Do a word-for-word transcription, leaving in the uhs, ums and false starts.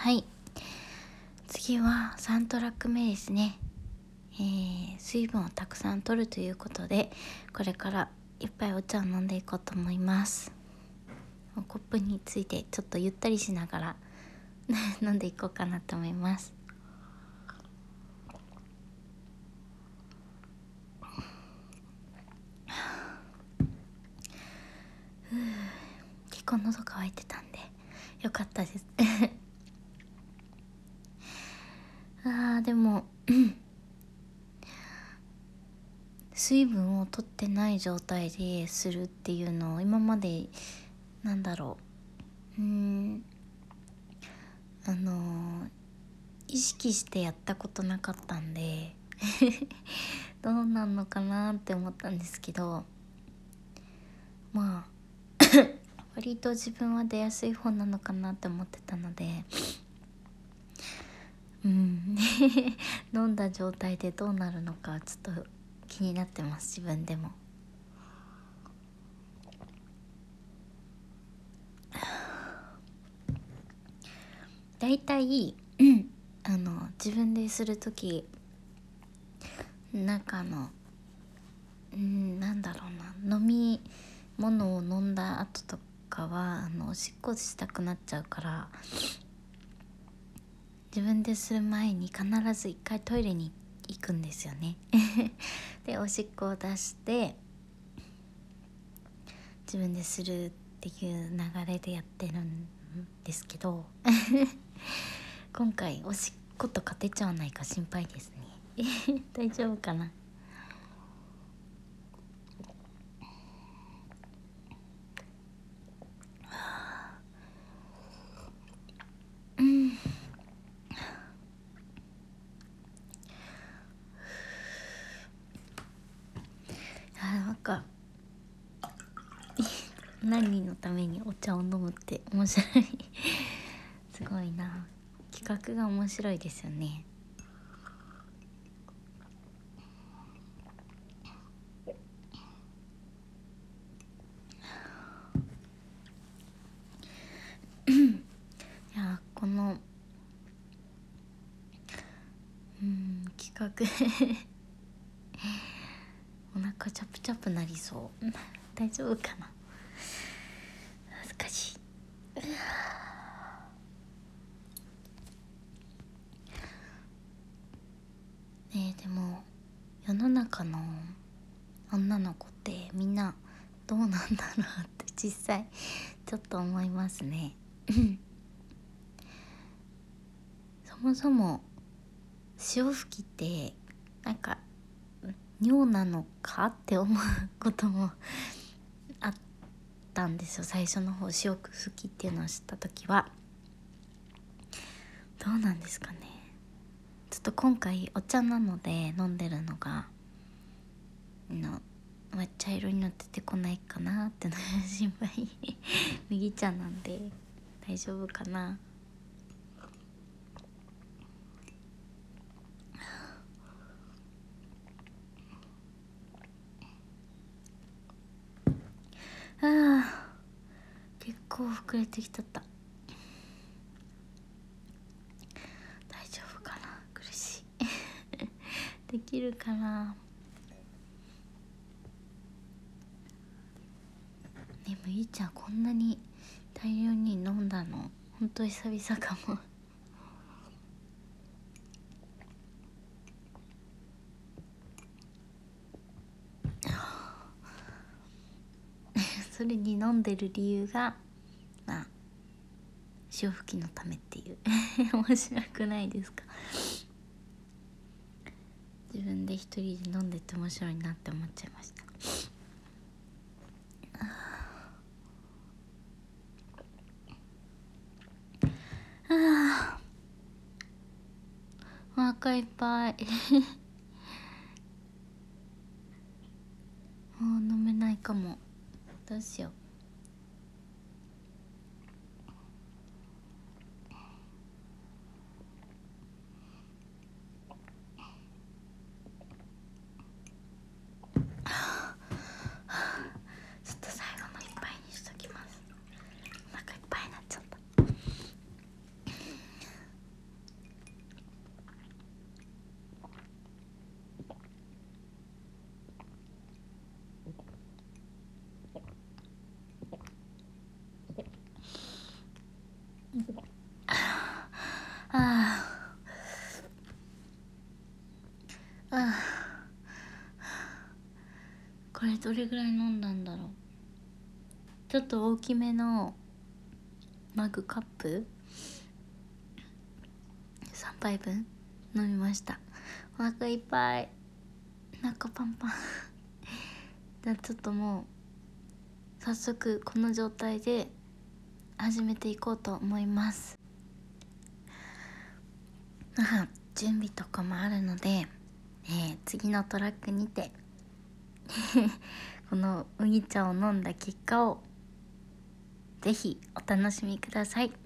はい、次はさんトラック目ですね。えー、水分をたくさん摂るということで、これからいっぱいお茶を飲んでいこうと思います。コップについてちょっとゆったりしながら飲んでいこうかなと思います。結構喉乾いてたんでよかったですあーでも水分を取ってない状態でするっていうのを今までなんだろううーんあのー、意識してやったことなかったんでどうなんのかなって思ったんですけど、まあ割と自分は出やすい方なのかなって思ってたので、うん飲んだ状態でどうなるのかちょっと気になってます、自分でも。だいたい、うん、あの自分でする時なんかあのうんなんだろうな飲み物を飲んだ後とかはあのおしっこしたくなっちゃうから、自分でする前に必ず一回トイレに行くんですよねでおしっこを出して自分でするっていう流れでやってるんですけど今回おしっことか出ちゃわないか心配ですね大丈夫かな。うんあなんか何のためにお茶を飲むって面白いすごいな、企画が面白いですよね。いやこのうん企画お腹チャプチャプなりそう大丈夫かな、恥ずかしいねえでも世の中の女の子ってみんなどうなんだろうって実際ちょっと思いますねそもそも潮吹きってなんか尿なのかって思うこともあったんですよ。最初の方潮吹きっていうのを知った時はどうなんですかね。ちょっと今回お茶なので飲んでるのがの抹茶色になっててこないかなってのが心配麦茶なんで大丈夫かな。あー結構膨れてきちゃった。大丈夫かな、苦しいできるかな。ねむいちゃんこんなに大量に飲んだのほんと久々かもそれに飲んでる理由がまあ潮吹きのためっていう面白くないですか。自分で一人で飲んでて面白いなって思っちゃいました。あお腹いっぱいもう飲めないかも、どうしよう。ちょっと最後の一杯にしときます。お腹いっぱいになっちゃった。 あああ、これどれぐらい飲んだんだろう。ちょっと大きめのマグカップさんぱいぶん飲みました。お腹いっぱい、お腹パンパンじゃあちょっともう早速この状態で始めていこうと思います。まあ準備とかもあるので、えー、次のトラックにてこの麦茶を飲んだ結果をぜひお楽しみください。